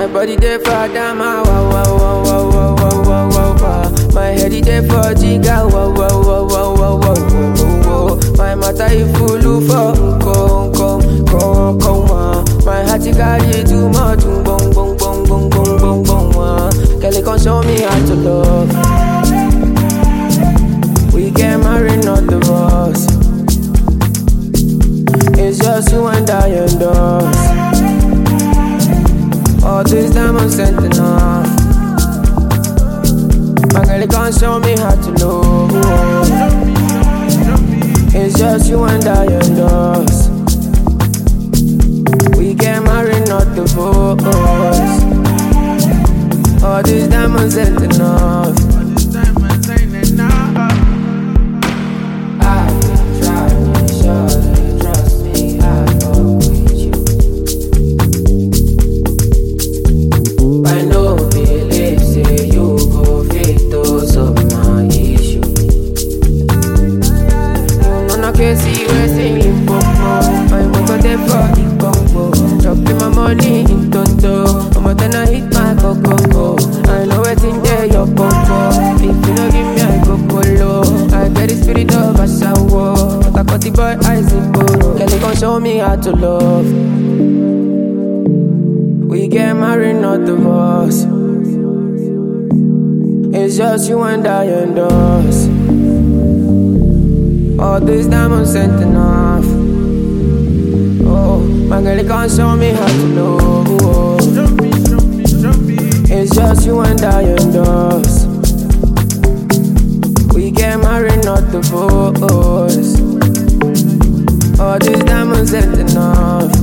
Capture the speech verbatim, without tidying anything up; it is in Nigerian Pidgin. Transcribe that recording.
My body there for Dama, wow, wow, wow, wow, wow, wow, wow, wow, wow. My head is there for Jiga, wow, wow, wow, wow, wow, wow, wow, wow. My mata is full for Unko, Unko, Unko, Unko. My heart is carry too much, boom, boom, boom, boom, boom, boom, boom, boom. Girl, you can show me how to love. We get married, not divorced. It's just you and I and us. All this diamonds sent enough. My girl, you can't show me how to love. It's just you and I and us. We get married, not divorced. All these diamonds ain't enough. I try to make sure that you trust me. I fuck with you. I know believe say you go fit those of my issue. You know I can't see where singing for. I won't go there for the Congo. Dropping my money in Toto. I'm gonna hit my coco. I know it's in there, your coco. If you don't give me a coco low, I get the spirit of a shower. But I got the boy eyes in poro. Girl, you gon' show me how to love. We get married, not divorced. It's just you and I and us. All these diamonds ain't enough. Oh, my girl, you can't show me how to love. It's just you and I and us. We get married, not divorced. All these diamonds ain't enough.